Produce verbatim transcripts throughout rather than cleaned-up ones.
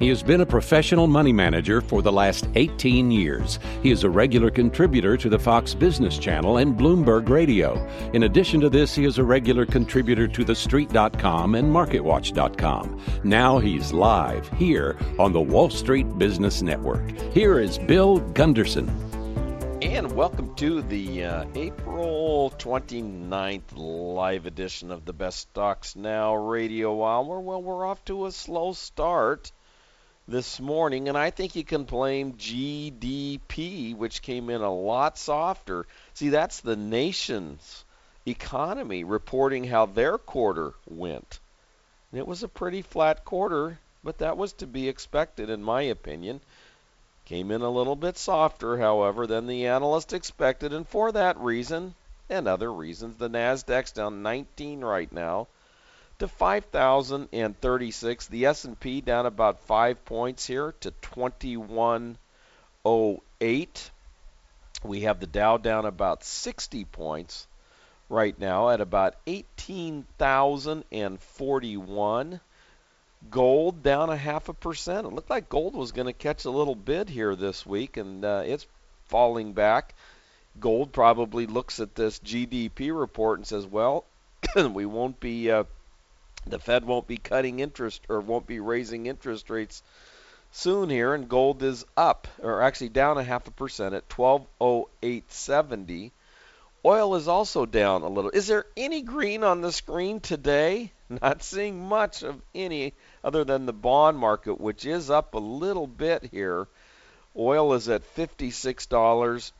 He has been a professional money manager for the last eighteen years. He is a regular contributor to the Fox Business Channel and Bloomberg Radio. In addition to this, he is a regular contributor to the street dot com and market watch dot com. Now he's live here on the Wall Street Business Network. Here is Bill Gunderson. And welcome to the uh, April twenty-ninth live edition of the Best Stocks Now Radio Hour. Well, we're off to a slow start this morning, and I think you can blame G D P, which came in a lot softer. See, that's the nation's economy reporting how their quarter went. And it was a pretty flat quarter, but that was to be expected, in my opinion. Came in a little bit softer, however, than the analyst expected, and for that reason and other reasons, the Nasdaq's down nineteen right now to five thousand thirty-six. The S and P down about five points here to twenty-one oh eight. We have the Dow down about sixty points right now at about eighteen thousand forty-one. Gold down a half a percent. It looked like gold was going to catch a little bid here this week, and uh, it's falling back. Gold probably looks at this G D P report and says, well, we won't be, uh, the Fed won't be cutting interest or won't be raising interest rates soon here, and gold is up, or actually down a half a percent at twelve oh eight seventy. Oil is also down a little. Is there any green on the screen today? Not seeing much of any other than the bond market, which is up a little bit here. Oil is at fifty-six dollars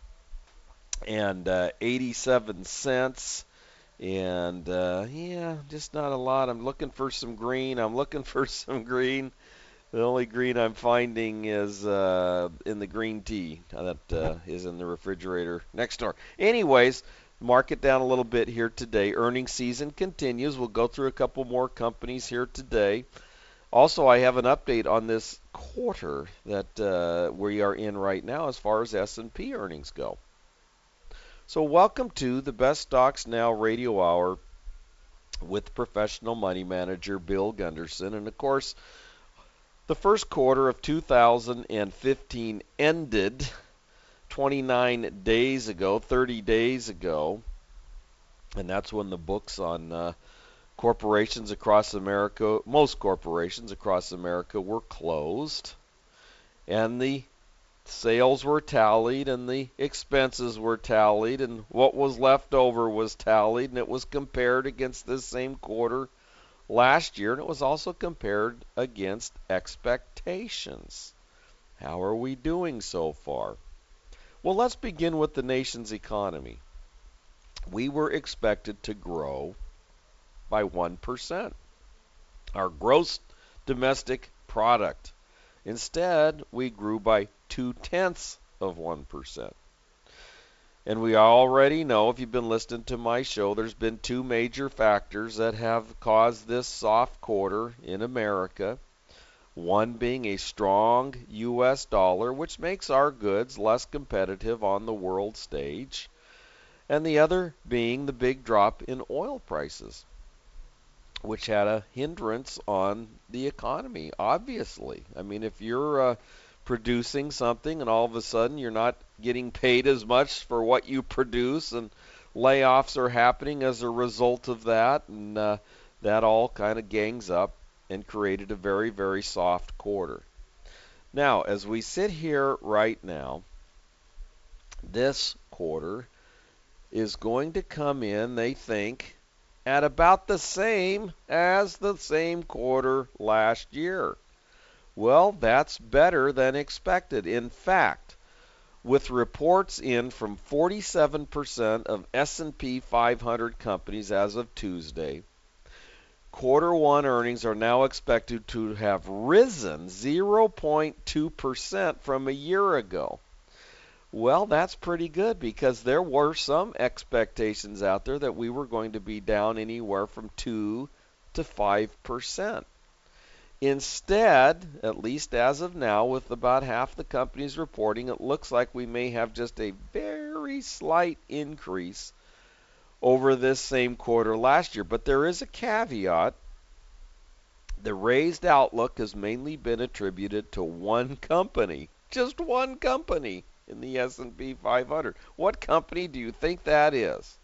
and eighty-seven cents. And, uh, yeah, just not a lot. I'm looking for some green. I'm looking for some green. The only green I'm finding is uh, in the green tea that uh, is in the refrigerator next door. Anyways, market down a little bit here today. Earnings season continues. We'll go through a couple more companies here today. Also, I have an update on this quarter that uh, we are in right now as far as S and P earnings go. So welcome to the Best Stocks Now Radio Hour with professional money manager Bill Gunderson. And, of course, the first quarter of two thousand fifteen ended twenty-nine days ago, thirty days ago, and that's when the books on uh, corporations across America, most corporations across America, were closed, and the sales were tallied, and the expenses were tallied, and what was left over was tallied, and it was compared against this same quarter last year, and it was also compared against expectations. How are we doing so far? Well, let's begin with the nation's economy. We were expected to grow by one percent, our gross domestic product. Instead, we grew by two-tenths of one percent. And we already know, if you've been listening to my show, there's been two major factors that have caused this soft quarter in America. One being a strong U S dollar, which makes our goods less competitive on the world stage. And the other being the big drop in oil prices, which had a hindrance on the economy, obviously. I mean, if you're uh, producing something and all of a sudden you're not getting paid as much for what you produce, and layoffs are happening as a result of that, and uh, that all kind of gangs up and created a very, very soft quarter. Now, as we sit here right now, this quarter is going to come in, they think, at about the same as the same quarter last year. Well, that's better than expected. In fact, with reports in from forty-seven percent of S and P five hundred companies as of Tuesday, quarter one earnings are now expected to have risen zero point two percent from a year ago. Well, that's pretty good, because there were some expectations out there that we were going to be down anywhere from two to five percent. Instead, at least as of now, with about half the companies reporting, it looks like we may have just a very slight increase over this same quarter last year. But there is a caveat The raised outlook has mainly been attributed to one company, just one company in the S and P five hundred. What company do you think that is?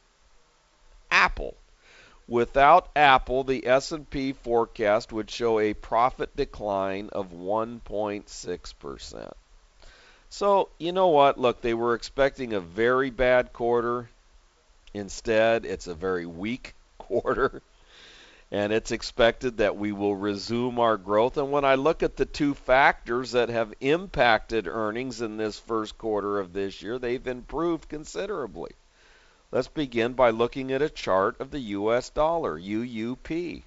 Apple. Without Apple, the S and P forecast would show a profit decline of one point six percent. So, you know what? Look, they were expecting a very bad quarter. Instead, it's a very weak quarter. And it's expected that we will resume our growth. And when I look at the two factors that have impacted earnings in this first quarter of this year, they've improved considerably. Let's begin by looking at a chart of the U S dollar, U U P.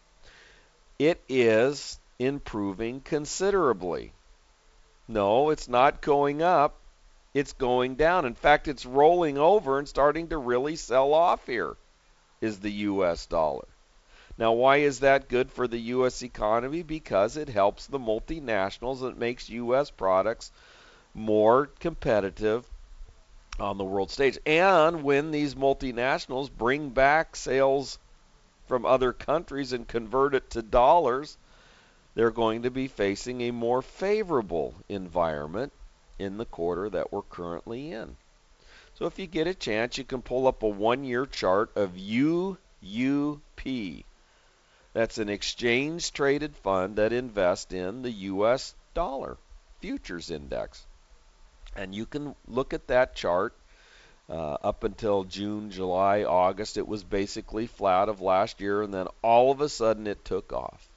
It is improving considerably. No, it's not going up. It's going down. In fact, it's rolling over and starting to really sell off here, is the U S dollar. Now, why is that good for the U S economy? Because it helps the multinationals. It makes U S products more competitive on the world stage. And when these multinationals bring back sales from other countries and convert it to dollars, they're going to be facing a more favorable environment in the quarter that we're currently in. So if you get a chance, you can pull up a one-year chart of U U P. That's an exchange-traded fund that invests in the U S dollar futures index. And you can look at that chart uh, up until June, July, August. It was basically flat of last year, and then all of a sudden it took off.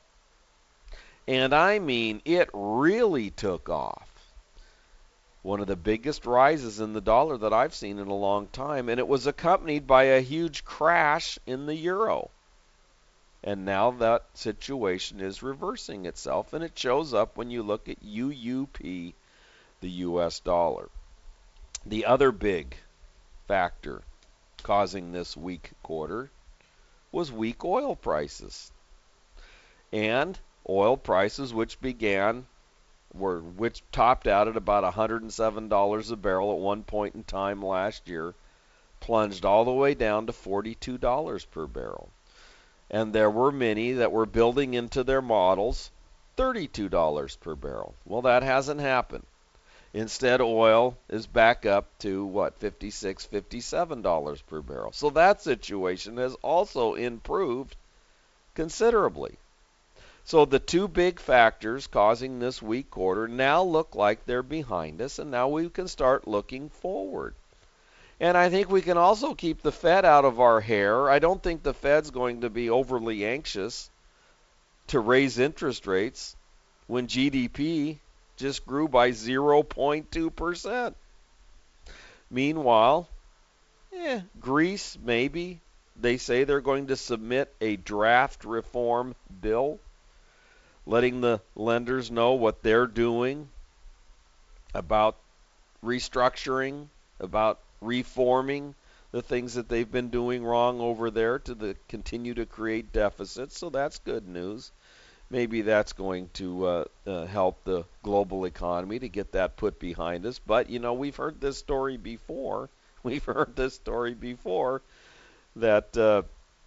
And I mean, it really took off. One of the biggest rises in the dollar that I've seen in a long time, and it was accompanied by a huge crash in the euro. And now that situation is reversing itself, and it shows up when you look at U U P, the U S dollar. The other big factor causing this weak quarter was weak oil prices. And oil prices, which began, were which topped out at about one hundred seven dollars a barrel at one point in time last year, plunged all the way down to forty-two dollars per barrel. And there were many that were building into their models thirty-two dollars per barrel. Well, that hasn't happened. Instead, oil is back up to, what, fifty-six, fifty-seven dollars per barrel. So that situation has also improved considerably. So the two big factors causing this weak quarter now look like they're behind us, and now we can start looking forward. And I think we can also keep the Fed out of our hair. I don't think the Fed's going to be overly anxious to raise interest rates when G D P just grew by zero point two percent. Meanwhile, eh, Greece, maybe. They say they're going to submit a draft reform bill, letting the lenders know what they're doing about restructuring, about reforming the things that they've been doing wrong over there to the, continue to create deficits. So that's good news. Maybe that's going to uh, uh, help the global economy to get that put behind us. But, you know, we've heard this story before. We've heard this story before that uh,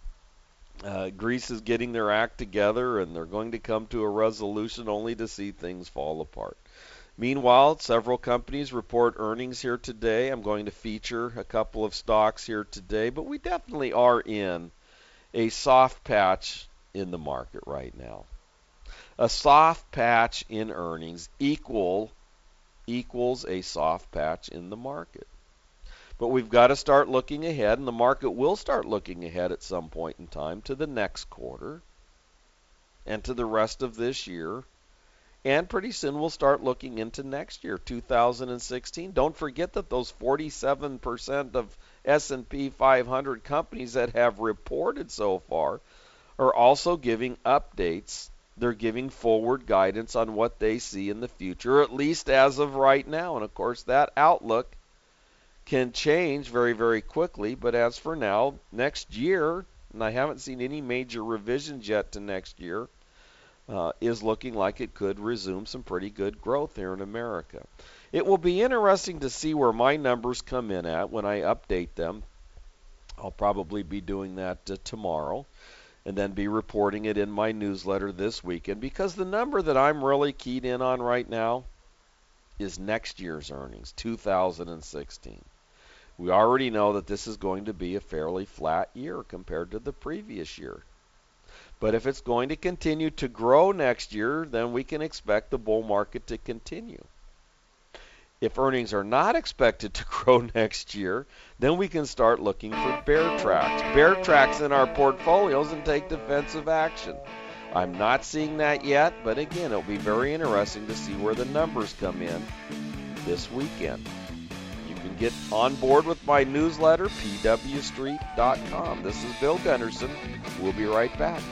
uh, Greece is getting their act together and they're going to come to a resolution only to see things fall apart. Meanwhile, several companies report earnings here today. I'm going to feature a couple of stocks here today, but we definitely are in a soft patch in the market right now. A soft patch in earnings equal equals a soft patch in the market. But we've got to start looking ahead, and the market will start looking ahead at some point in time to the next quarter and to the rest of this year. And pretty soon we'll start looking into next year, two thousand sixteen. Don't forget that those forty-seven percent of S and P five hundred companies that have reported so far are also giving updates. They're giving forward guidance on what they see in the future, at least as of right now. And, of course, that outlook can change very, very quickly. But as for now, next year, and I haven't seen any major revisions yet to next year, Uh, is looking like it could resume some pretty good growth here in America. It will be interesting to see where my numbers come in at when I update them. I'll probably be doing that uh, tomorrow. and then be reporting it in my newsletter this weekend, because the number that I'm really keyed in on right now is next year's earnings, two thousand sixteen. We already know that this is going to be a fairly flat year compared to the previous year. But if it's going to continue to grow next year, then we can expect the bull market to continue. If earnings are not expected to grow next year, then we can start looking for bear tracks. Bear tracks in our portfolios and take defensive action. I'm not seeing that yet, but again, it'll be very interesting to see where the numbers come in this weekend. You can get on board with my newsletter, P W Street dot com. This is Bill Gunderson. We'll be right back.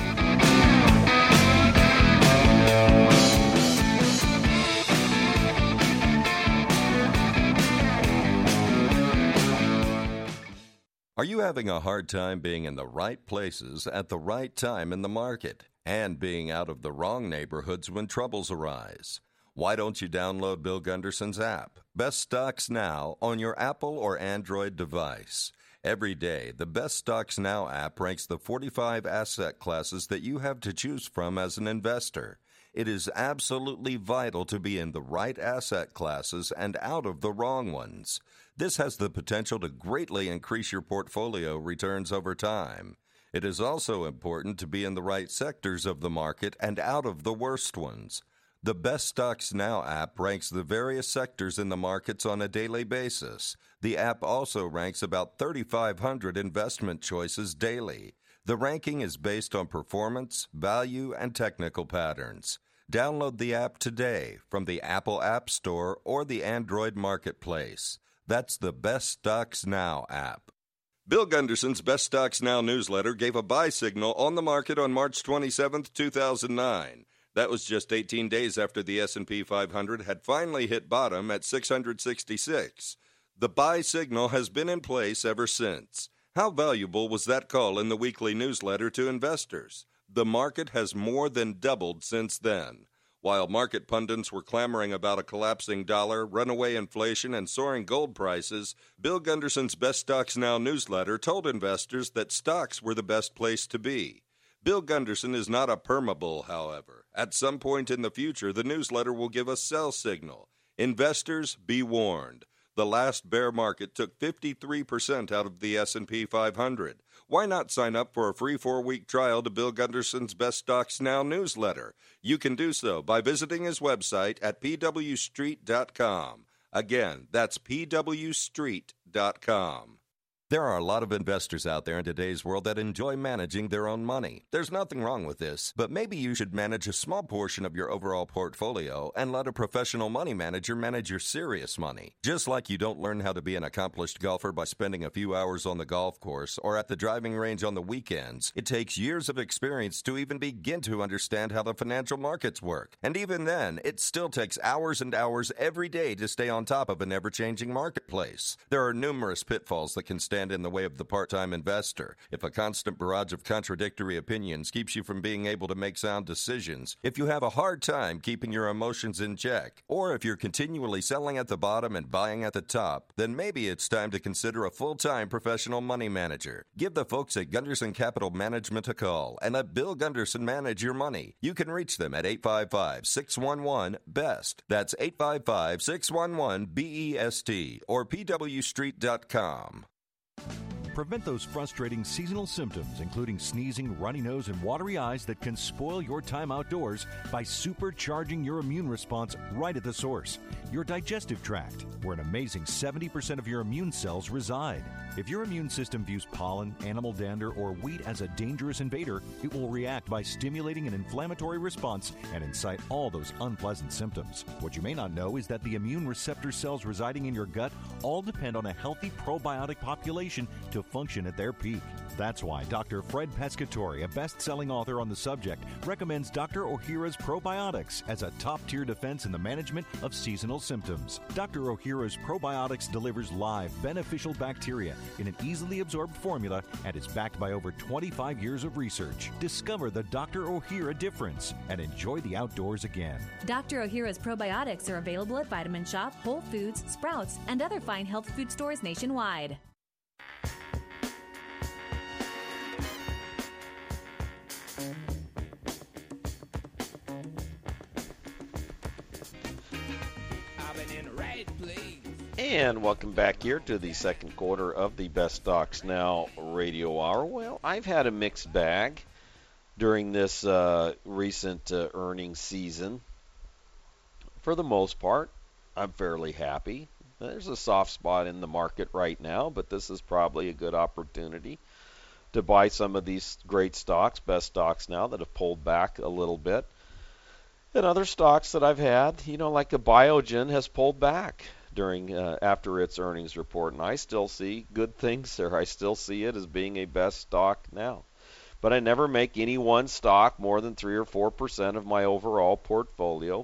Are you having a hard time being in the right places at the right time in the market and being out of the wrong neighborhoods when troubles arise? Why don't you download Bill Gunderson's app, Best Stocks Now, on your Apple or Android device? Every day, the Best Stocks Now app ranks the forty-five asset classes that you have to choose from as an investor. It is absolutely vital to be in the right asset classes and out of the wrong ones. This has the potential to greatly increase your portfolio returns over time. It is also important to be in the right sectors of the market and out of the worst ones. The Best Stocks Now app ranks the various sectors in the markets on a daily basis. The app also ranks about thirty-five hundred investment choices daily. The ranking is based on performance, value, and technical patterns. Download the app today from the Apple App Store or the Android Marketplace. That's the Best Stocks Now app. Bill Gunderson's Best Stocks Now newsletter gave a buy signal on the market on March twenty-seventh, two thousand nine. That was just eighteen days after the S and P five hundred had finally hit bottom at six hundred sixty-six. The buy signal has been in place ever since. How valuable was that call in the weekly newsletter to investors? The market has more than doubled since then. While market pundits were clamoring about a collapsing dollar, runaway inflation, and soaring gold prices, Bill Gunderson's Best Stocks Now newsletter told investors that stocks were the best place to be. Bill Gunderson is not a permabull, however. At some point in the future, the newsletter will give a sell signal. Investors, be warned. The last bear market took fifty-three percent out of the S and P five hundred. Why not sign up for a free four-week trial to Bill Gunderson's Best Stocks Now newsletter? You can do so by visiting his website at P W Street dot com. Again, that's P W Street dot com. There are a lot of investors out there in today's world that enjoy managing their own money. There's nothing wrong with this, but maybe you should manage a small portion of your overall portfolio and let a professional money manager manage your serious money. Just like you don't learn how to be an accomplished golfer by spending a few hours on the golf course or at the driving range on the weekends, it takes years of experience to even begin to understand how the financial markets work. And even then, it still takes hours and hours every day to stay on top of an ever-changing marketplace. There are numerous pitfalls that can stand in the way of the part-time investor. If a constant barrage of contradictory opinions keeps you from being able to make sound decisions, if you have a hard time keeping your emotions in check, or if you're continually selling at the bottom and buying at the top, then maybe it's time to consider a full-time professional money manager. Give the folks at Gunderson Capital Management a call and let Bill Gunderson manage your money. You can reach them at eight five five, six one one, B E S T. That's eight five five, six one one, B E S T or P W Street dot com. Prevent those frustrating seasonal symptoms, including sneezing, runny nose, and watery eyes that can spoil your time outdoors by supercharging your immune response right at the source, your digestive tract, where an amazing seventy percent of your immune cells reside. If your immune system views pollen, animal dander, or wheat as a dangerous invader, it will react by stimulating an inflammatory response and incite all those unpleasant symptoms. What you may not know is that the immune receptor cells residing in your gut all depend on a healthy probiotic population to function at their peak. That's why Doctor Fred Pescatore, a best-selling author on the subject, recommends Doctor Ohhira's Probiotics as a top-tier defense in the management of seasonal symptoms. Doctor Ohhira's Probiotics delivers live, beneficial bacteria in an easily absorbed formula and is backed by over twenty-five years of research. Discover the Doctor Ohhira difference and enjoy the outdoors again. Doctor Ohhira's Probiotics are available at Vitamin Shop, Whole Foods, Sprouts, and other fine health food stores nationwide. And welcome back here to the second quarter of the Best Stocks Now radio hour. Well, I've had a mixed bag during this uh, recent uh, earnings season. For the most part, I'm fairly happy. There's a soft spot in the market right now, but this is probably a good opportunity to buy some of these great stocks, best stocks now, that have pulled back a little bit. And other stocks that I've had, you know, like a Biogen has pulled back during uh, after its earnings report, and I still see good things there. I still see it as being a best stock now. But I never make any one stock more than three or four percent of my overall portfolio,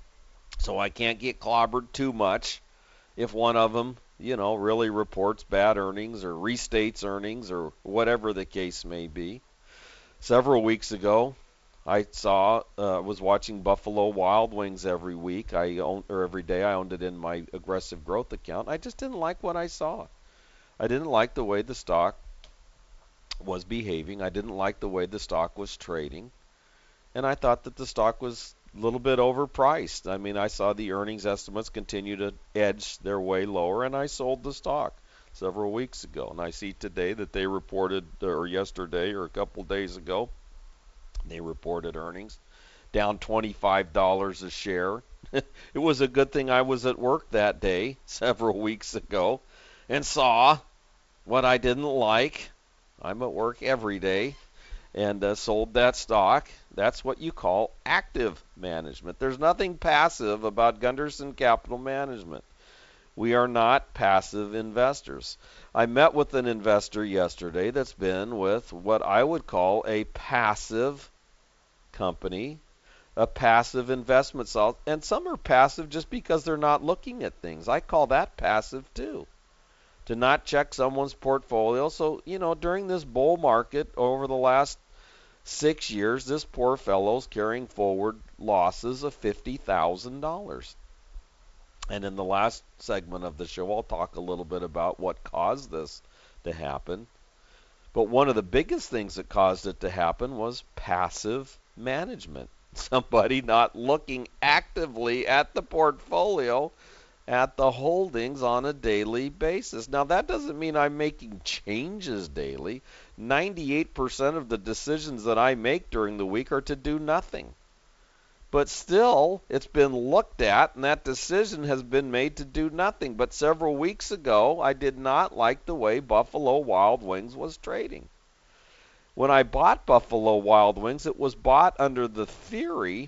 so I can't get clobbered too much if one of them, you know, really reports bad earnings or restates earnings or whatever the case may be. Several weeks ago, I saw, uh, was watching Buffalo Wild Wings every week. I own, or every day. I owned it in my aggressive growth account. I just didn't like what I saw. I didn't like the way the stock was behaving. I didn't like the way the stock was trading, and I thought that the stock was a little bit overpriced. I mean, I saw the earnings estimates continue to edge their way lower, and I sold the stock several weeks ago. And I see today that they reported, or yesterday, or a couple days ago, they reported earnings down twenty-five dollars a share. It was a good thing I was at work that day several weeks ago and saw what I didn't like. I'm at work every day, and uh, sold that stock. That's what you call active management. There's nothing passive about Gunderson Capital Management. We are not passive investors. I met with an investor yesterday that's been with what I would call a passive company, a passive investment style, and some are passive just because they're not looking at things. I call that passive too, to not check someone's portfolio. So, you know, during this bull market over the last six years, this poor fellow's carrying forward losses of fifty thousand dollars. And in the last segment of the show, I'll talk a little bit about what caused this to happen. But one of the biggest things that caused it to happen was passive management. Somebody not looking actively at the portfolio, at the holdings on a daily basis. Now, that doesn't mean I'm making changes daily. ninety-eight percent of the decisions that I make during the week are to do nothing. But still, it's been looked at, and that decision has been made to do nothing. But several weeks ago, I did not like the way Buffalo Wild Wings was trading. When I bought Buffalo Wild Wings, it was bought under the theory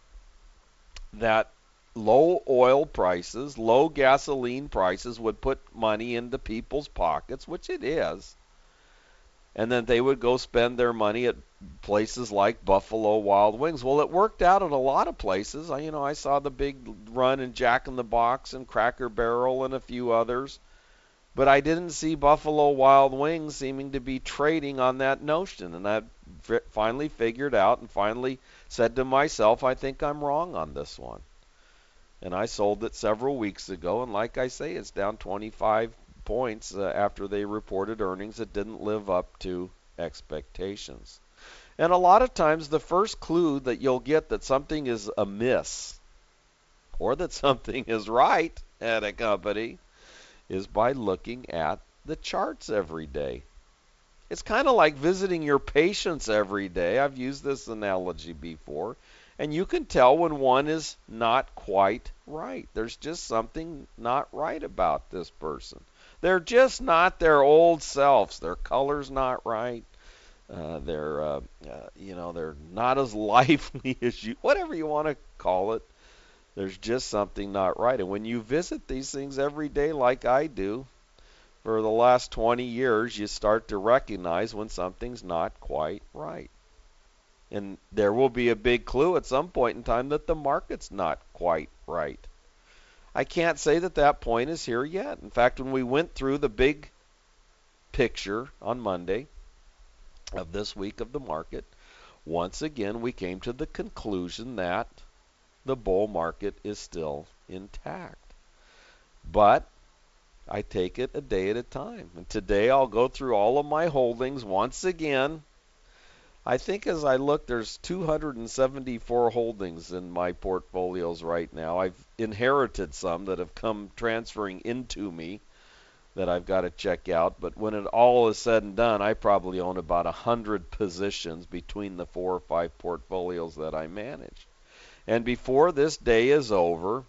that low oil prices, low gasoline prices would put money into people's pockets, which it is. And then they would go spend their money at places like Buffalo Wild Wings. Well, it worked out at a lot of places. I, you know, I saw the big run in Jack in the Box and Cracker Barrel and a few others. But I didn't see Buffalo Wild Wings seeming to be trading on that notion. And I finally figured out and finally said to myself, I think I'm wrong on this one. And I sold it several weeks ago. And like I say, it's down twenty-five points uh, after they reported earnings that didn't live up to expectations. And a lot of times the first clue that you'll get that something is amiss or that something is right at a company is by looking at the charts every day. It's kind of like visiting your patients every day. I've used this analogy before. And you can tell when one is not quite right. There's just something not right about this person. They're just not their old selves. Their color's not right. Uh, they're, uh, uh, you know, they're not as lively as you, whatever you want to call it. There's just something not right. And when you visit these things every day like I do, for the last twenty years, you start to recognize when something's not quite right. And there will be a big clue at some point in time that the market's not quite right. I can't say that that point is here yet. In fact, when we went through the big picture on Monday of this week of the market, once again we came to the conclusion that the bull market is still intact. But I take it a day at a time. And today I'll go through all of my holdings once again. I think as I look, there's two hundred seventy-four holdings in my portfolios right now. I've inherited some that have come transferring into me that I've got to check out. But when it all is said and done, I probably own about one hundred positions between the four or five portfolios that I manage. And before this day is over,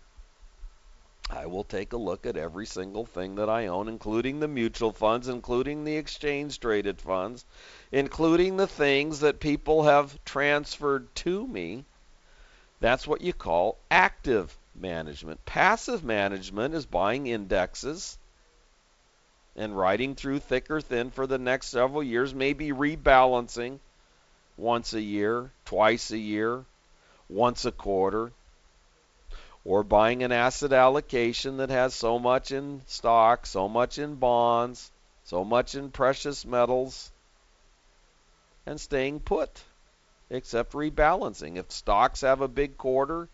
I will take a look at every single thing that I own, including the mutual funds, including the exchange-traded funds, including the things that people have transferred to me. That's what you call active management. Passive management is buying indexes and riding through thick or thin for the next several years, maybe rebalancing once a year, twice a year, once a quarter, or buying an asset allocation that has so much in stock, so much in bonds, so much in precious metals, and staying put, except rebalancing. If stocks have a big quarter,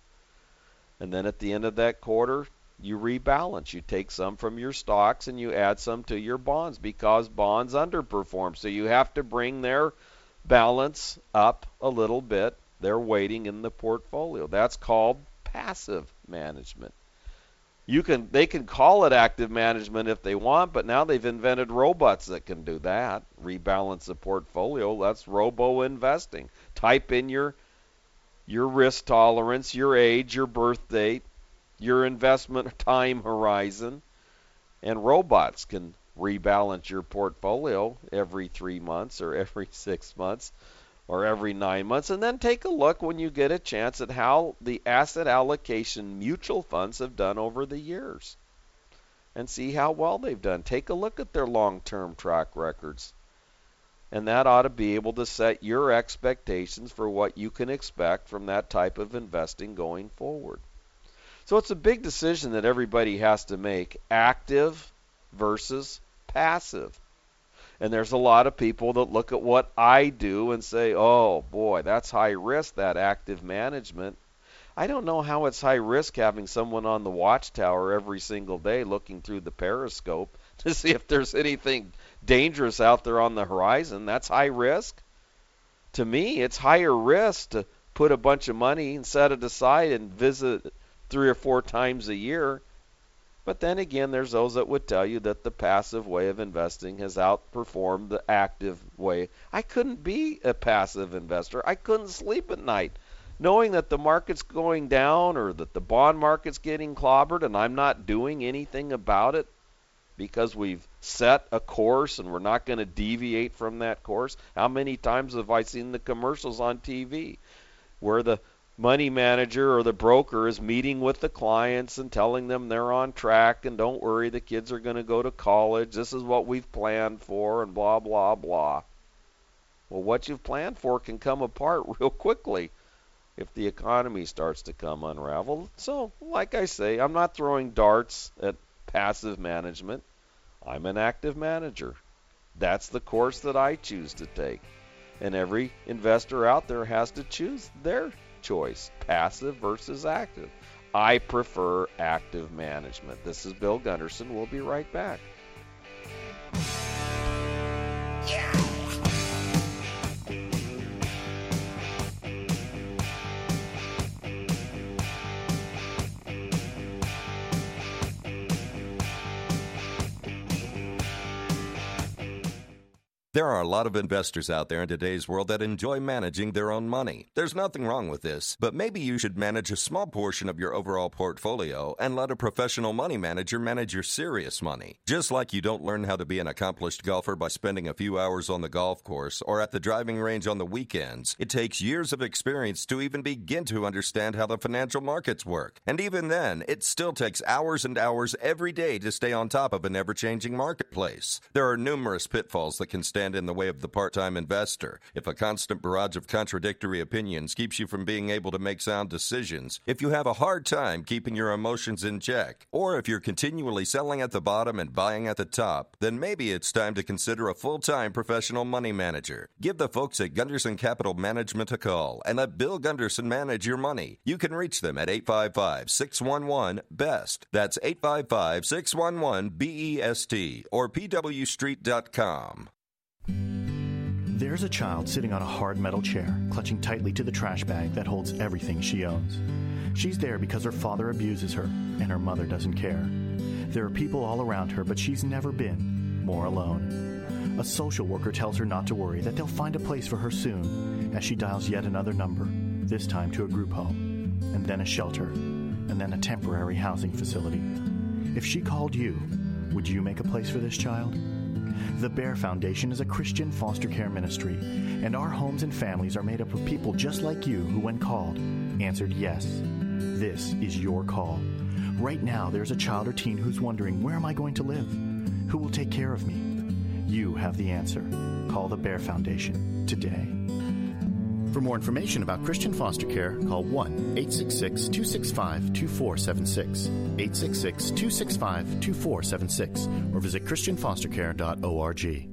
and then at the end of that quarter, you rebalance. You take some from your stocks and you add some to your bonds because bonds underperform. So you have to bring their balance up a little bit, their weighting in the portfolio. That's called passive management. You can they can call it active management if they want, but now they've invented robots that can do that. Rebalance the portfolio. That's robo investing. Type in your your risk tolerance, your age, your birth date, your investment time horizon, and robots can rebalance your portfolio every three months or every six months or every nine months, and then take a look when you get a chance at how the asset allocation mutual funds have done over the years and see how well they've done. Take a look at their long-term track records, and that ought to be able to set your expectations for what you can expect from that type of investing going forward. So it's a big decision that everybody has to make, active versus passive. And there's a lot of people that look at what I do and say, oh, boy, that's high risk, that active management. I don't know how it's high risk having someone on the watchtower every single day looking through the periscope to see if there's anything dangerous out there on the horizon. That's high risk. To me, it's higher risk to put a bunch of money and set it aside and visit three or four times a year. But then again, there's those that would tell you that the passive way of investing has outperformed the active way. I couldn't be a passive investor. I couldn't sleep at night knowing that the market's going down or that the bond market's getting clobbered and I'm not doing anything about it because we've set a course and we're not going to deviate from that course. How many times have I seen the commercials on T V where the money manager or the broker is meeting with the clients and telling them they're on track and don't worry, the kids are going to go to college. This is what we've planned for and blah, blah, blah. Well, what you've planned for can come apart real quickly if the economy starts to come unraveled. So, like I say, I'm not throwing darts at passive management. I'm an active manager. That's the course that I choose to take. And every investor out there has to choose their choice, passive versus active. I prefer active management. This is Bill Gunderson. We'll be right back. Yeah. There are a lot of investors out there in today's world that enjoy managing their own money. There's nothing wrong with this, but maybe you should manage a small portion of your overall portfolio and let a professional money manager manage your serious money. Just like you don't learn how to be an accomplished golfer by spending a few hours on the golf course or at the driving range on the weekends, it takes years of experience to even begin to understand how the financial markets work. And even then, it still takes hours and hours every day to stay on top of an ever-changing marketplace. There are numerous pitfalls that can stand in the way of the part-time investor. If a constant barrage of contradictory opinions keeps you from being able to make sound decisions, if you have a hard time keeping your emotions in check, or if you're continually selling at the bottom and buying at the top, then maybe it's time to consider a full-time professional money manager. Give the folks at Gunderson Capital Management a call and let Bill Gunderson manage your money. You can reach them at eight five five, six one one, B E S T. That's eight five five, six one one, B E S T or P W street dot com. There's a child sitting on a hard metal chair, clutching tightly to the trash bag that holds everything she owns. She's there because her father abuses her, and her mother doesn't care. There are people all around her, but she's never been more alone. A social worker tells her not to worry, that they'll find a place for her soon, as she dials yet another number, this time to a group home, and then a shelter, and then a temporary housing facility. If she called you, would you make a place for this child? The Bear Foundation is a Christian foster care ministry, and our homes and families are made up of people just like you who, when called, answered yes. This is your call. Right now, there's a child or teen who's wondering, where am I going to live? Who will take care of me? You have the answer. Call the Bear Foundation today. For more information about Christian foster care, call one eight six six, two six five, two four seven six, eight six six, two six five, two four seven six, or visit christian foster care dot org.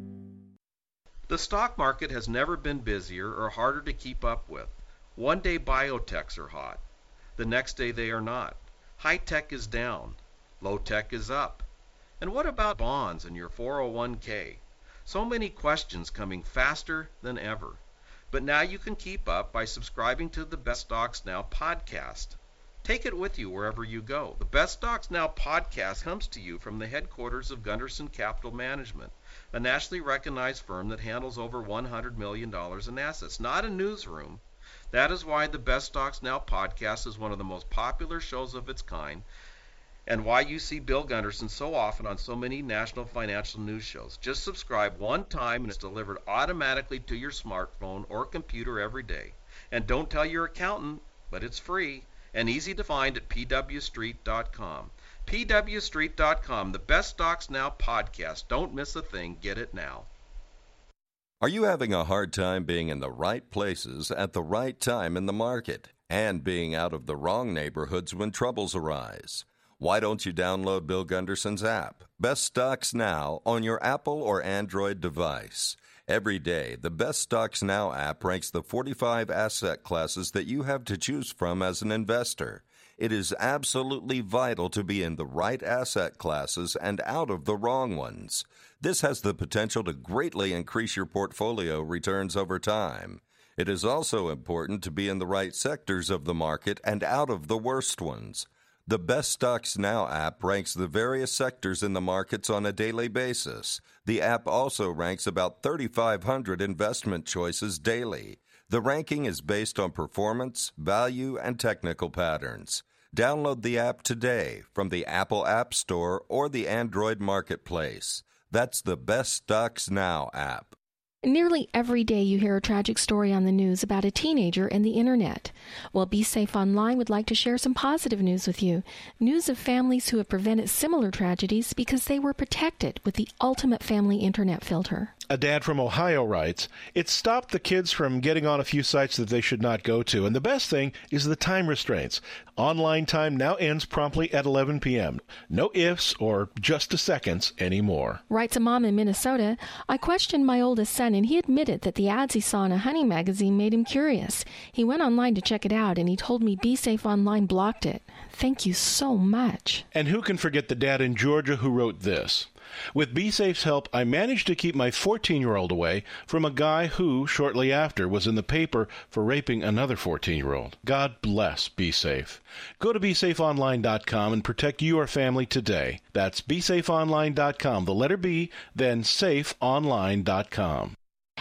The stock market has never been busier or harder to keep up with. One day biotechs are hot. The next day they are not. High tech is down. Low tech is up. And what about bonds and your four oh one k? So many questions coming faster than ever. But now you can keep up by subscribing to the Best Stocks Now podcast. Take it with you wherever you go. The Best Stocks Now podcast comes to you from the headquarters of Gunderson Capital Management, a nationally recognized firm that handles over one hundred million dollars in assets, not a newsroom. That is why the Best Stocks Now podcast is one of the most popular shows of its kind, and why you see Bill Gunderson so often on so many national financial news shows. Just subscribe one time and it's delivered automatically to your smartphone or computer every day. And don't tell your accountant, but it's free and easy to find at p w street dot com. p w street dot com, the Best Stocks Now podcast. Don't miss a thing. Get it now. Are you having a hard time being in the right places at the right time in the market and being out of the wrong neighborhoods when troubles arise? Why don't you download Bill Gunderson's app, Best Stocks Now, on your Apple or Android device? Every day, the Best Stocks Now app ranks the forty-five asset classes that you have to choose from as an investor. It is absolutely vital to be in the right asset classes and out of the wrong ones. This has the potential to greatly increase your portfolio returns over time. It is also important to be in the right sectors of the market and out of the worst ones. The Best Stocks Now app ranks the various sectors in the markets on a daily basis. The app also ranks about thirty-five hundred investment choices daily. The ranking is based on performance, value, and technical patterns. Download the app today from the Apple App Store or the Android Marketplace. That's the Best Stocks Now app. Nearly every day you hear a tragic story on the news about a teenager and the internet. Well, Be Safe Online would like to share some positive news with you. News of families who have prevented similar tragedies because they were protected with the ultimate family internet filter. A dad from Ohio writes, "It stopped the kids from getting on a few sites that they should not go to. And the best thing is the time restraints. Online time now ends promptly at eleven p.m. No ifs or just a seconds anymore." Writes a mom in Minnesota, "I questioned my oldest son and he admitted that the ads he saw in a Honey magazine made him curious. He went online to check it out and he told me Be Safe Online blocked it. Thank you so much." And who can forget the dad in Georgia who wrote this? "With BeSafe's help, I managed to keep my fourteen-year-old away from a guy who, shortly after, was in the paper for raping another fourteen-year-old. God bless BeSafe. Go to be safe online dot com and protect your family today. That's be safe online dot com, the letter B, then safe online dot com.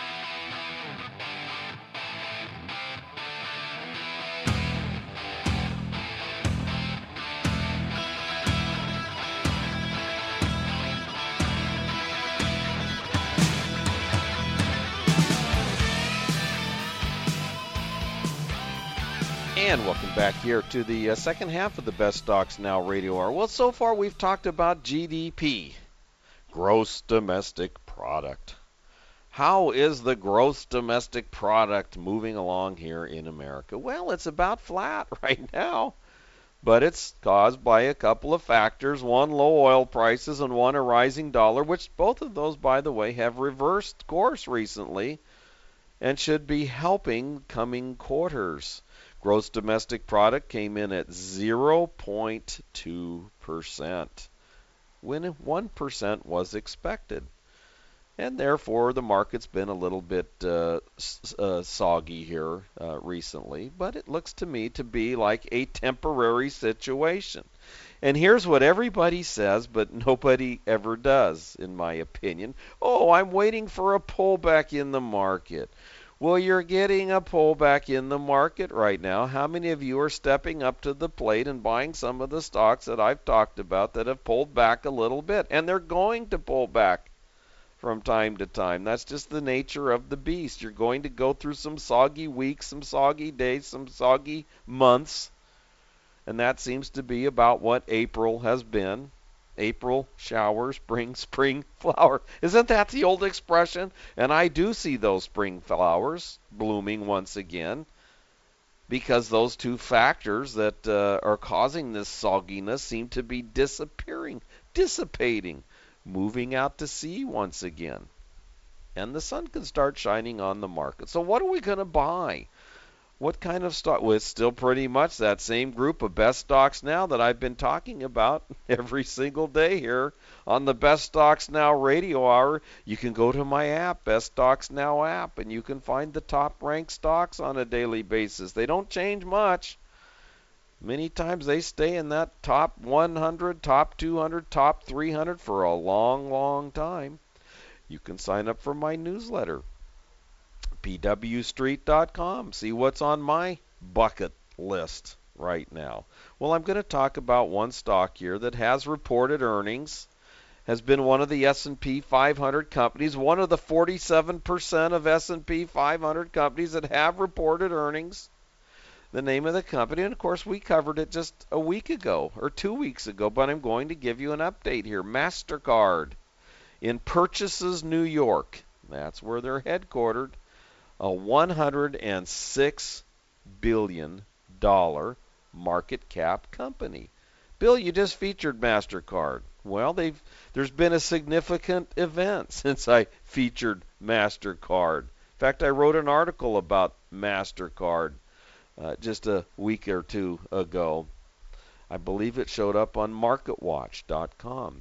And welcome back here to the uh, second half of the Best Stocks Now Radio Hour. Well, so far we've talked about G D P, gross domestic product. How is the gross domestic product moving along here in America? Well, it's about flat right now, but it's caused by a couple of factors, one, low oil prices, and one, a rising dollar, which both of those, by the way, have reversed course recently and should be helping coming quarters. Gross domestic product came in at zero point two percent, when one percent was expected. and therefore the market's been a little bit uh, uh, soggy here uh, recently, but it looks to me to be like a temporary situation. And here's what everybody says, but nobody ever does, in my opinion. Oh, I'm waiting for a pullback in the market. Well, you're getting a pullback in the market right now. How many of you are stepping up to the plate and buying some of the stocks that I've talked about that have pulled back a little bit? And they're going to pull back from time to time. That's just the nature of the beast. You're going to go through some soggy weeks, some soggy days, some soggy months. And that seems to be about what April has been. April showers bring spring flower. Isn't that the old expression? And I do see those spring flowers blooming once again, because those two factors that uh, are causing this sogginess seem to be disappearing, dissipating, moving out to sea once again. And the sun can start shining on the market. So what are we going to buy? What kind of stock? Well, it's still pretty much that same group of best stocks now that I've been talking about every single day here on the Best Stocks Now radio hour. You can go to my app, Best Stocks Now app, and you can find the top ranked stocks on a daily basis. They don't change much. Many times they stay in that top one hundred, top two hundred, top three hundred for a long, long time. You can sign up for my newsletter. P W Street dot com. See what's on my bucket list right now. Well, I'm going to talk about one stock here that has reported earnings, has been one of the S and P five hundred companies, one of the forty-seven percent of S and P five hundred companies that have reported earnings. The name of the company, and of course we covered it just a week ago or two weeks ago, but I'm going to give you an update here. MasterCard in Purchases, New York. That's where they're headquartered. A one hundred six billion dollars market cap company. Bill, you just featured MasterCard. Well, they've there's been a significant event since I featured MasterCard. In fact, I wrote an article about MasterCard uh, just a week or two ago. I believe it showed up on market watch dot com.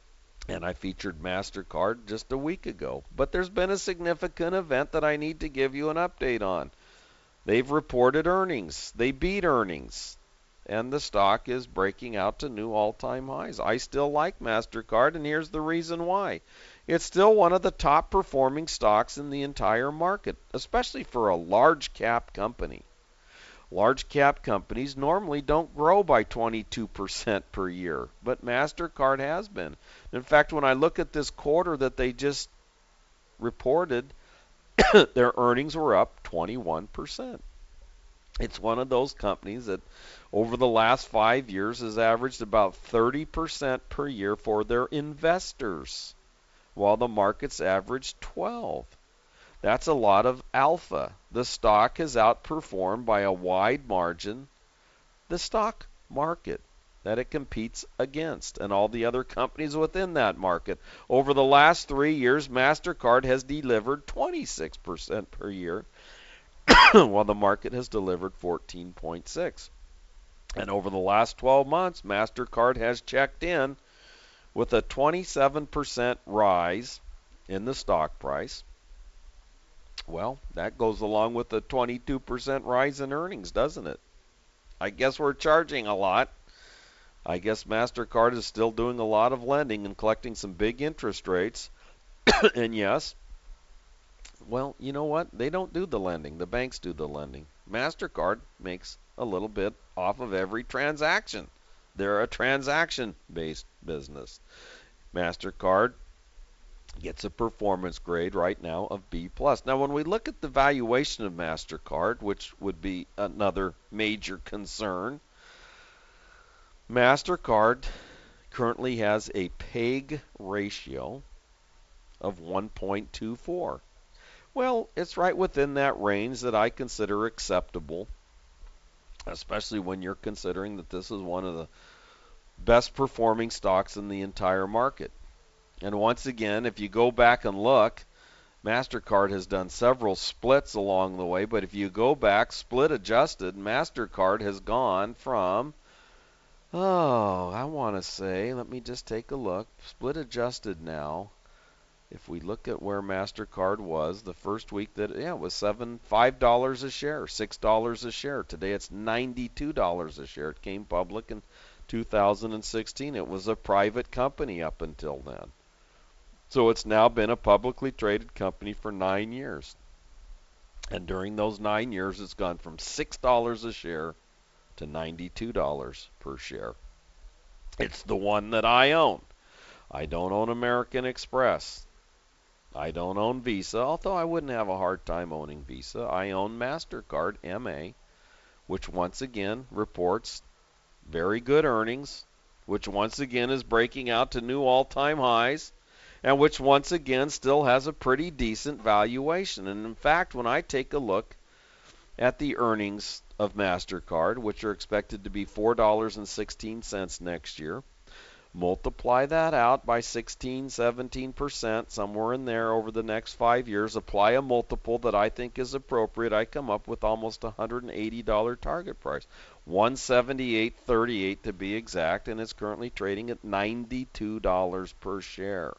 And I featured MasterCard just a week ago. But there's been a significant event that I need to give you an update on. They've reported earnings. They beat earnings. And the stock is breaking out to new all-time highs. I still like MasterCard, and here's the reason why. It's still one of the top performing stocks in the entire market, especially for a large cap company. Large cap companies normally don't grow by twenty-two percent per year, but MasterCard has been. In fact, when I look at this quarter that they just reported, their earnings were up twenty-one percent. It's one of those companies that over the last five years has averaged about thirty percent per year for their investors, while the market's averaged twelve percent. That's a lot of alpha. The stock has outperformed by a wide margin the stock market that it competes against and all the other companies within that market. Over the last three years, MasterCard has delivered twenty-six percent per year, while the market has delivered fourteen point six. And over the last twelve months, MasterCard has checked in with a twenty-seven percent rise in the stock price. Well, that goes along with the twenty-two percent rise in earnings, doesn't it? I guess we're charging a lot. I guess MasterCard is still doing a lot of lending and collecting some big interest rates. And yes, well, you know what? They don't do the lending. The banks do the lending. MasterCard makes a little bit off of every transaction. They're a transaction-based business. MasterCard gets a performance grade right now of B plus. Now, when we look at the valuation of MasterCard, which would be another major concern, MasterCard currently has a P E G ratio of one point two four. Well, it's right within that range that I consider acceptable, especially when you're considering that this is one of the best performing stocks in the entire market. And once again, if you go back and look, MasterCard has done several splits along the way, but if you go back, split adjusted, MasterCard has gone from, oh, I want to say, let me just take a look, split adjusted now, if we look at where MasterCard was the first week, that yeah, it was seven, five dollars a share, six dollars a share. Today it's ninety-two dollars a share. It came public in two thousand sixteen. It was a private company up until then. So it's now been a publicly traded company for nine years. And during those nine years, it's gone from six dollars a share to ninety-two dollars per share. It's the one that I own. I don't own American Express. I don't own Visa, although I wouldn't have a hard time owning Visa. I own MasterCard, M A, which once again reports very good earnings, which once again is breaking out to new all-time highs, and which once again still has a pretty decent valuation. And in fact, when I take a look at the earnings of MasterCard, which are expected to be four dollars and sixteen cents next year, multiply that out by sixteen, seventeen percent, somewhere in there over the next five years, apply a multiple that I think is appropriate, I come up with almost a one hundred eighty dollars target price. one seventy-eight thirty-eight to be exact, and it's currently trading at ninety-two dollars per share.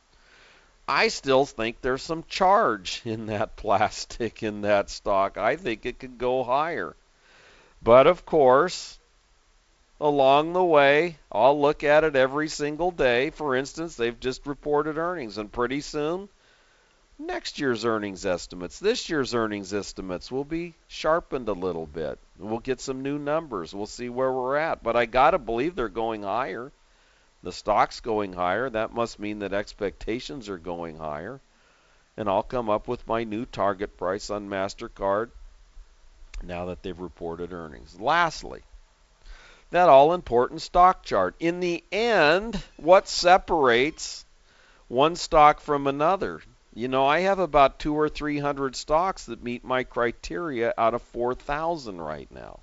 I still think there's some charge in that plastic, in that stock. I think it could go higher. But of course, along the way, I'll look at it every single day. For instance, they've just reported earnings, and pretty soon, next year's earnings estimates, this year's earnings estimates will be sharpened a little bit. We'll get some new numbers. We'll see where we're at. But I got to believe they're going higher. The stock's going higher. That must mean that expectations are going higher. And I'll come up with my new target price on MasterCard now that they've reported earnings. Lastly, that all-important stock chart. In the end, what separates one stock from another? You know, I have about two or three hundred stocks that meet my criteria out of four thousand right now.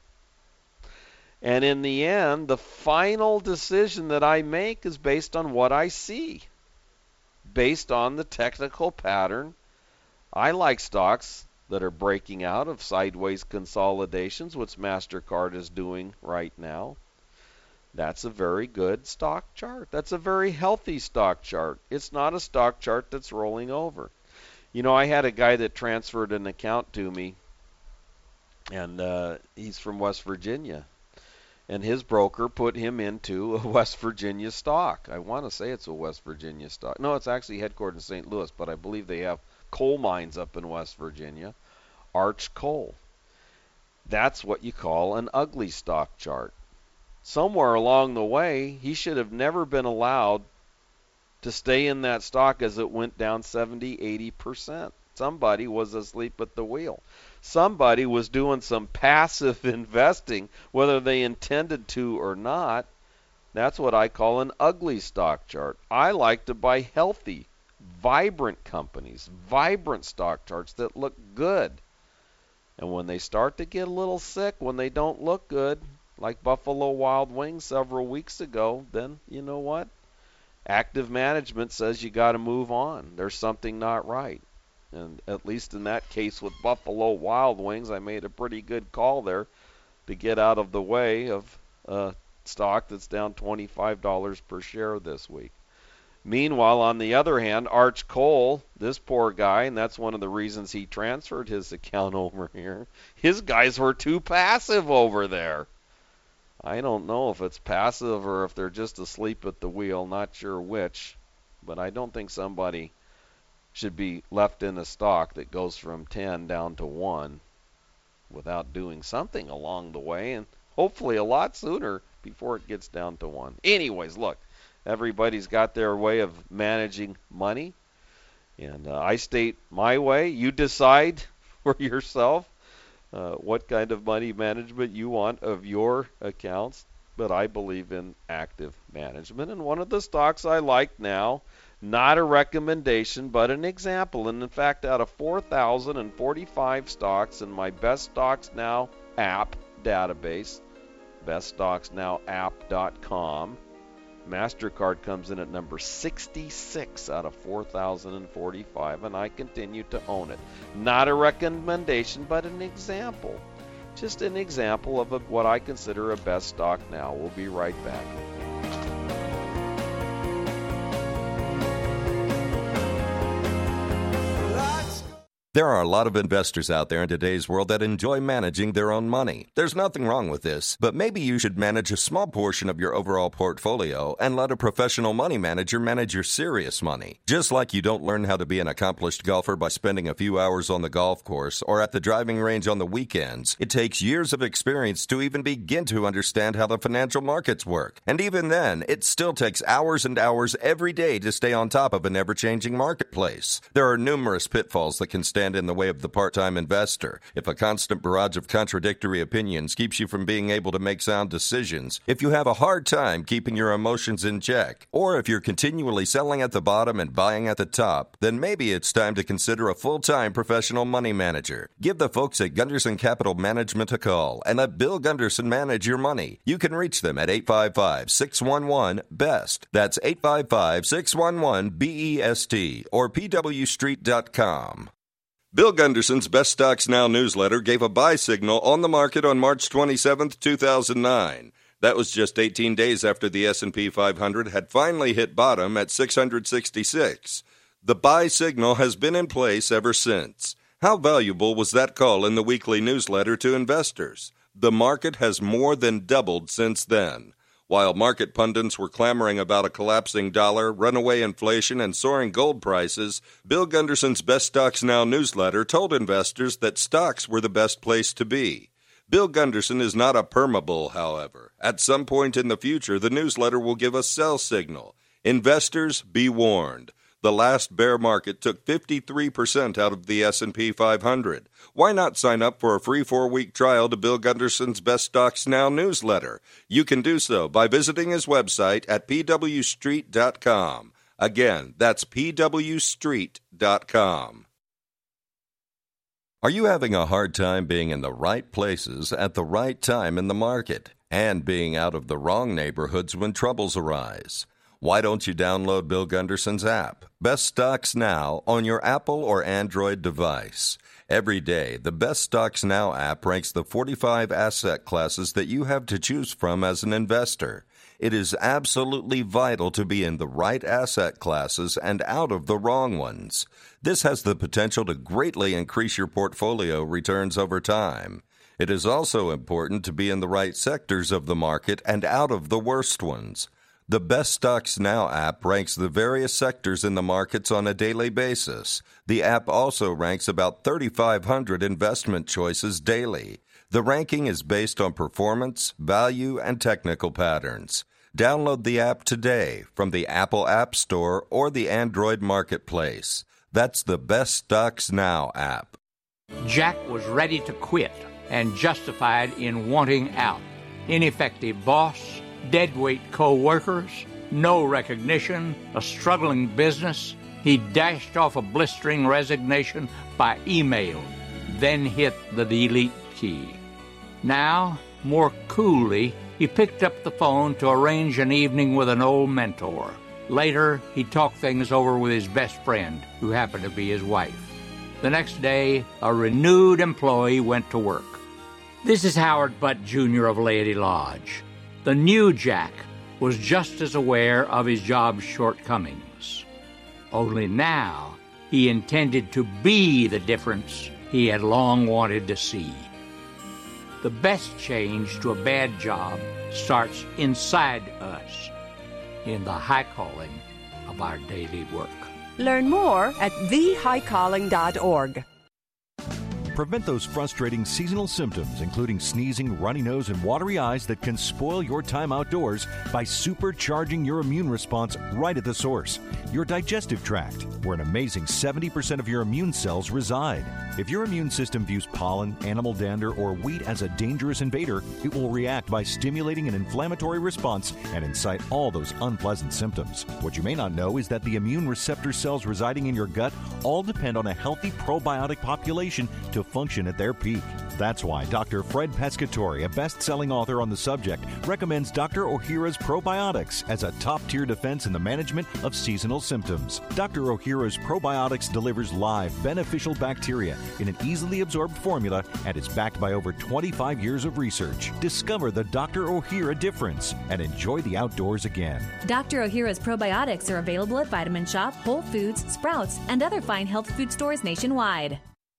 And in the end, the final decision that I make is based on what I see, based on the technical pattern. I like stocks that are breaking out of sideways consolidations, which MasterCard is doing right now. That's a very good stock chart. That's a very healthy stock chart. It's not a stock chart that's rolling over. You know, I had a guy that transferred an account to me, and uh, he's from West Virginia. And his broker put him into a West Virginia stock. I want to say it's a West Virginia stock. No, it's actually headquartered in Saint Louis, but I believe they have coal mines up in West Virginia. Arch Coal. That's what you call an ugly stock chart. Somewhere along the way, he should have never been allowed to stay in that stock as it went down seventy, eighty percent. Somebody was asleep at the wheel. Somebody was doing some passive investing, whether they intended to or not. That's what I call an ugly stock chart. I like to buy healthy, vibrant companies, vibrant stock charts that look good. And when they start to get a little sick, when they don't look good, like Buffalo Wild Wings several weeks ago, then you know what? Active management says you got to move on. There's something not right. And at least in that case with Buffalo Wild Wings, I made a pretty good call there to get out of the way of a stock that's down twenty-five dollars per share this week. Meanwhile, on the other hand, Arch Coal, this poor guy, and that's one of the reasons he transferred his account over here, his guys were too passive over there. I don't know if it's passive or if they're just asleep at the wheel, not sure which, but I don't think somebody should be left in a stock that goes from ten down to one without doing something along the way, and hopefully a lot sooner before it gets down to one. Anyways, look, everybody's got their way of managing money, and uh, I state my way. You decide for yourself uh, what kind of money management you want of your accounts, but I believe in active management, and one of the stocks I like now, not a recommendation, but an example. And in fact, out of four thousand forty-five stocks in my Best Stocks Now app database, best stocks now app dot com, MasterCard comes in at number sixty-six out of four thousand forty-five, and I continue to own it. Not a recommendation, but an example. Just an example of a, what I consider a best stock now. We'll be right back. There are a lot of investors out there in today's world that enjoy managing their own money. There's nothing wrong with this, but maybe you should manage a small portion of your overall portfolio and let a professional money manager manage your serious money. Just like you don't learn how to be an accomplished golfer by spending a few hours on the golf course or at the driving range on the weekends, it takes years of experience to even begin to understand how the financial markets work. And even then, it still takes hours and hours every day to stay on top of an ever-changing marketplace. There are numerous pitfalls that can stand in the way of the part-time investor. If a constant barrage of contradictory opinions keeps you from being able to make sound decisions, if you have a hard time keeping your emotions in check, or if you're continually selling at the bottom and buying at the top, then maybe it's time to consider a full-time professional money manager. Give the folks at Gunderson Capital Management a call and let Bill Gunderson manage your money. You can reach them at eight five five, six one one, B E S T. That's eight five five, six one one, B E S T or P W street dot com. Bill Gunderson's Best Stocks Now newsletter gave a buy signal on the market on March twenty-seventh, two thousand nine. That was just eighteen days after the S and P five hundred had finally hit bottom at six hundred sixty-six. The buy signal has been in place ever since. How valuable was that call in the weekly newsletter to investors? The market has more than doubled since then. While market pundits were clamoring about a collapsing dollar, runaway inflation, and soaring gold prices, Bill Gunderson's Best Stocks Now newsletter told investors that stocks were the best place to be. Bill Gunderson is not a permabull, however. At some point in the future, the newsletter will give a sell signal. Investors, be warned. The last bear market took fifty-three percent out of the S and P five hundred. Why not sign up for a free four-week trial to Bill Gunderson's Best Stocks Now newsletter? You can do so by visiting his website at P W street dot com. Again, that's P W street dot com. Are you having a hard time being in the right places at the right time in the market and being out of the wrong neighborhoods when troubles arise? Why don't you download Bill Gunderson's app, Best Stocks Now, on your Apple or Android device? Every day, the Best Stocks Now app ranks the forty-five asset classes that you have to choose from as an investor. It is absolutely vital to be in the right asset classes and out of the wrong ones. This has the potential to greatly increase your portfolio returns over time. It is also important to be in the right sectors of the market and out of the worst ones. The Best Stocks Now app ranks the various sectors in the markets on a daily basis. The app also ranks about thirty-five hundred investment choices daily. The ranking is based on performance, value, and technical patterns. Download the app today from the Apple App Store or the Android Marketplace. That's the Best Stocks Now app. Jack was ready to quit and justified in wanting out. Ineffective boss, deadweight co-workers, no recognition, a struggling business. He dashed off a blistering resignation by email, then hit the delete key. Now, more coolly, he picked up the phone to arrange an evening with an old mentor. Later, he talked things over with his best friend, who happened to be his wife. The next day, a renewed employee went to work. This is Howard Butt, Junior of Laity Lodge. The new Jack was just as aware of his job's shortcomings. Only now he intended to be the difference he had long wanted to see. The best change to a bad job starts inside us, in the high calling of our daily work. Learn more at the high calling dot org. Prevent those frustrating seasonal symptoms, including sneezing, runny nose, and watery eyes that can spoil your time outdoors by supercharging your immune response right at the source, your digestive tract, where an amazing seventy percent of your immune cells reside. If your immune system views pollen, animal dander, or wheat as a dangerous invader, it will react by stimulating an inflammatory response and incite all those unpleasant symptoms. What you may not know is that the immune receptor cells residing in your gut all depend on a healthy probiotic population to function at their peak. That's why Doctor Fred Pescatore, a best-selling author on the subject, recommends Doctor Ohhira's Probiotics as a top-tier defense in the management of seasonal symptoms. Doctor Ohhira's Probiotics delivers live, beneficial bacteria in an easily absorbed formula and is backed by over twenty-five years of research. Discover the Doctor Ohhira difference and enjoy the outdoors again. Doctor Ohhira's Probiotics are available at Vitamin Shop, Whole Foods, Sprouts, and other fine health food stores nationwide.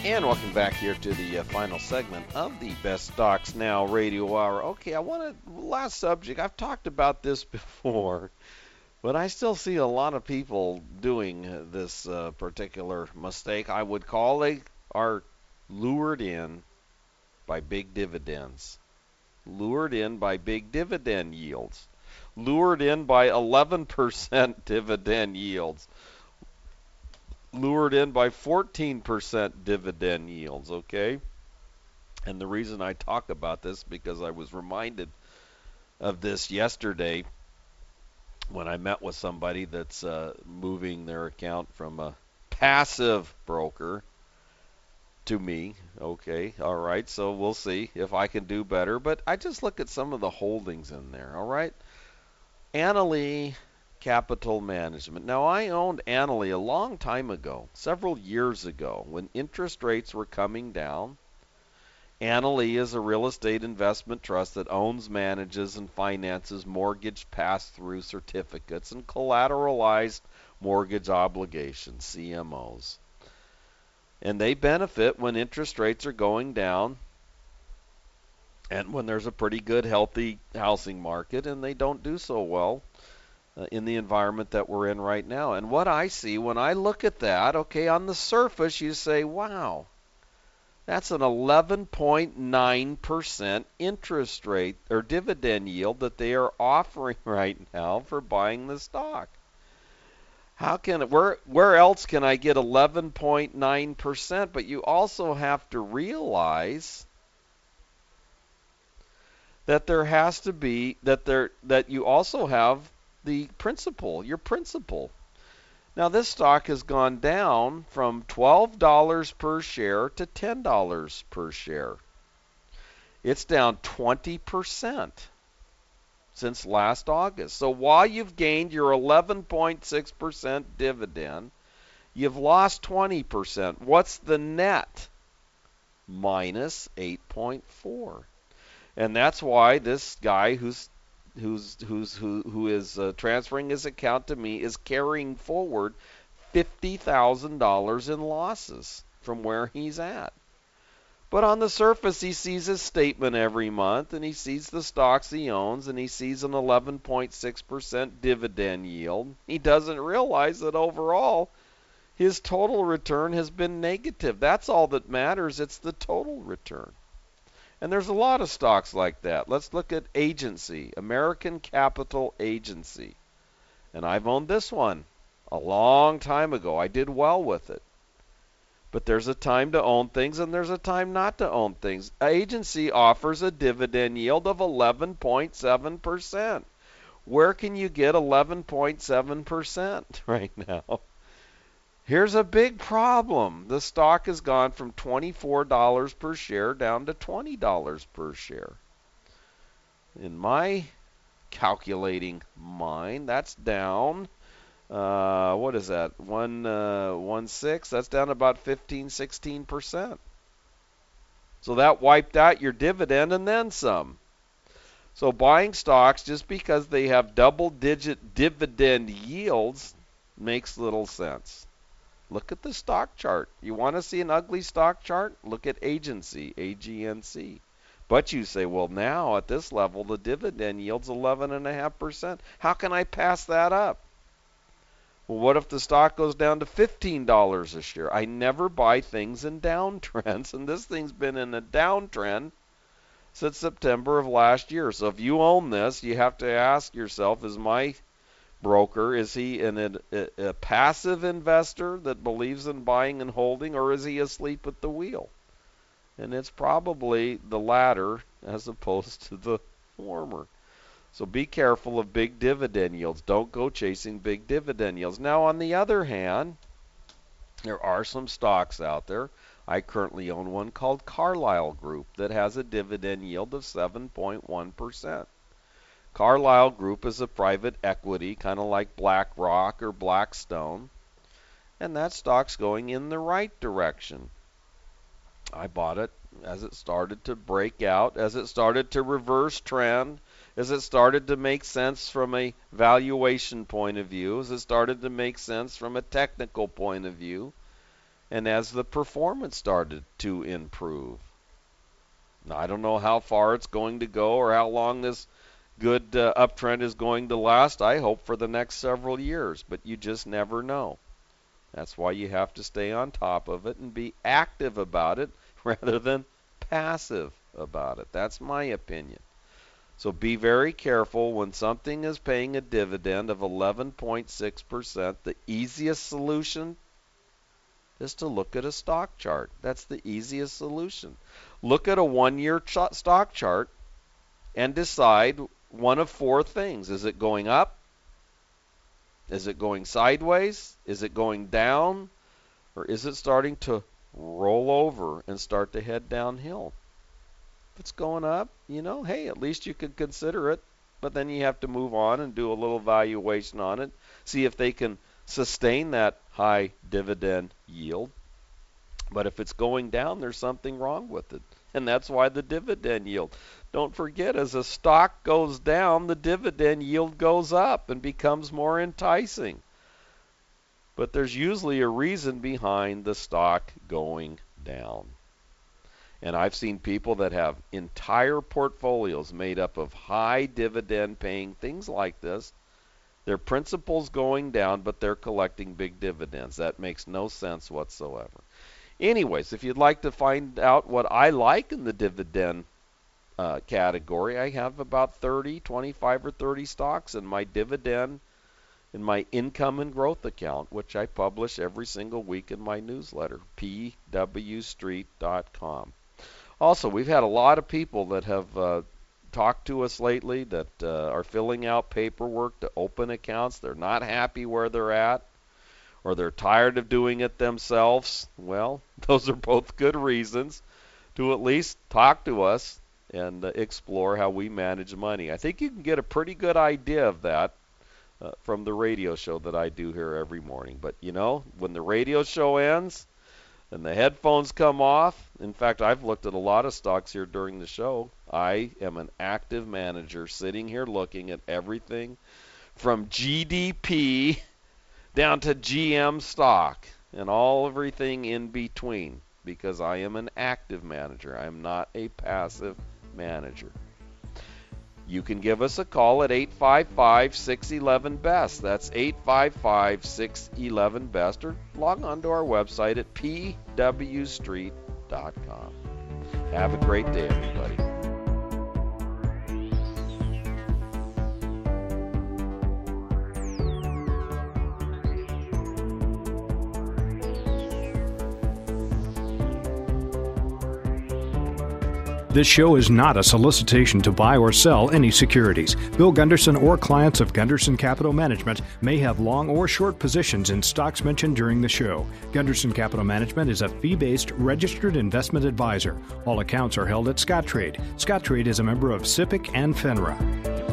And welcome back here to the uh, final segment of the Best Stocks Now Radio Hour. Okay, I want to, last subject, I've talked about this before, but I still see a lot of people doing this uh, particular mistake. I would call they are lured in by big dividends. Lured in by big dividend yields. Lured in by eleven percent dividend yields. Lured in by fourteen percent dividend yields, okay? And the reason I talk about this because I was reminded of this yesterday when I met with somebody that's uh, moving their account from a passive broker to me. Okay, all right, so we'll see if I can do better. But I just look at some of the holdings in there, all right? Annaly Capital Management. Now, I owned Annaly a long time ago, several years ago, when interest rates were coming down. Annaly is a real estate investment trust that owns, manages, and finances mortgage pass-through certificates and collateralized mortgage obligations, C M Os. And they benefit when interest rates are going down and when there's a pretty good, healthy housing market, and they don't do so well Uh, in the environment that we're in right now. And what I see when I look at that, okay, on the surface you say, wow, that's an eleven point nine percent interest rate or dividend yield that they are offering right now for buying the stock. How can it, where where else can I get eleven point nine percent? But you also have to realize that there has to be that there that you also have the principal, your principal. Now, this stock has gone down from twelve dollars per share to ten dollars per share. It's down twenty percent since last August. So while you've gained your eleven point six percent dividend, you've lost twenty percent. What's the net? Minus eight point four. And that's why this guy who's who's who's who who is uh, transferring his account to me is carrying forward fifty thousand dollars in losses from where he's at. But on the surface, he sees his statement every month, and he sees the stocks he owns, and he sees an eleven point six percent dividend yield. He doesn't realize that overall his total return has been negative. That's all that matters. It's the total return. And there's a lot of stocks like that. Let's look at Agency, American Capital Agency. And I've owned this one a long time ago. I did well with it. But there's a time to own things and there's a time not to own things. Agency offers a dividend yield of eleven point seven percent. Where can you get eleven point seven percent right now? Here's a big problem. The stock has gone from twenty-four dollars per share down to twenty dollars per share. In my calculating mind, that's down, uh, what is that, one, uh, one six? That's down about fifteen, sixteen percent. So that wiped out your dividend and then some. So buying stocks just because they have double-digit dividend yields makes little sense. Look at the stock chart. You want to see an ugly stock chart? Look at Agency, A G N C. But you say, well, now at this level, the dividend yield's eleven point five percent. How can I pass that up? Well, what if the stock goes down to fifteen dollars a share? I never buy things in downtrends, and this thing's been in a downtrend since September of last year. So if you own this, you have to ask yourself, is my broker, is he an, a, a passive investor that believes in buying and holding, or is he asleep at the wheel? And it's probably the latter as opposed to the former. So be careful of big dividend yields. Don't go chasing big dividend yields. Now, on the other hand, there are some stocks out there. I currently own one called Carlyle Group that has a dividend yield of seven point one percent. Carlyle Group is a private equity, kind of like BlackRock or Blackstone, and that stock's going in the right direction. I bought it as it started to break out, as it started to reverse trend, as it started to make sense from a valuation point of view, as it started to make sense from a technical point of view. and as the performance started to improve. Now, I don't know how far it's going to go or how long this good uh, uptrend is going to last. I hope for the next several years, but you just never know. That's why you have to stay on top of it and be active about it rather than passive about it. That's my opinion. So be very careful when something is paying a dividend of eleven point six percent. The easiest solution is to look at a stock chart. That's the easiest solution. Look at a one-year ch- stock chart and decide one of four things. Is it going up? Is it going sideways? Is it going down? Or is it starting to roll over and start to head downhill? If it's going up, you know, hey, at least you could consider it. But then you have to move on and do a little valuation on it. See if they can sustain that high dividend yield. But if it's going down, there's something wrong with it. And that's why the dividend yield. Don't forget, as a stock goes down, the dividend yield goes up and becomes more enticing. But there's usually a reason behind the stock going down. And I've seen people that have entire portfolios made up of high dividend paying things like this. Their principal's going down, but they're collecting big dividends. That makes no sense whatsoever. Anyways, if you'd like to find out what I like in the dividend uh, category, I have about thirty, twenty-five or thirty stocks in my dividend, in my income and growth account, which I publish every single week in my newsletter, p w street dot com. Also, we've had a lot of people that have uh, talked to us lately that uh, are filling out paperwork to open accounts. They're not happy where they're at, or they're tired of doing it themselves. Well, those are both good reasons to at least talk to us and uh, explore how we manage money. I think you can get a pretty good idea of that uh, from the radio show that I do here every morning. But, you know, when the radio show ends and the headphones come off, in fact, I've looked at a lot of stocks here during the show. I am an active manager sitting here looking at everything from G D P down to G M stock and all everything in between, because I am an active manager. I am not a passive manager. You can give us a call at eight five five, six one one, B E S T. That's eight five five, six one one, B E S T, or log on to our website at p w street dot com. Have a great day, everybody. This show is not a solicitation to buy or sell any securities. Bill Gunderson or clients of Gunderson Capital Management may have long or short positions in stocks mentioned during the show. Gunderson Capital Management is a fee-based registered investment advisor. All accounts are held at Scottrade. Scottrade is a member of SIPC and FINRA.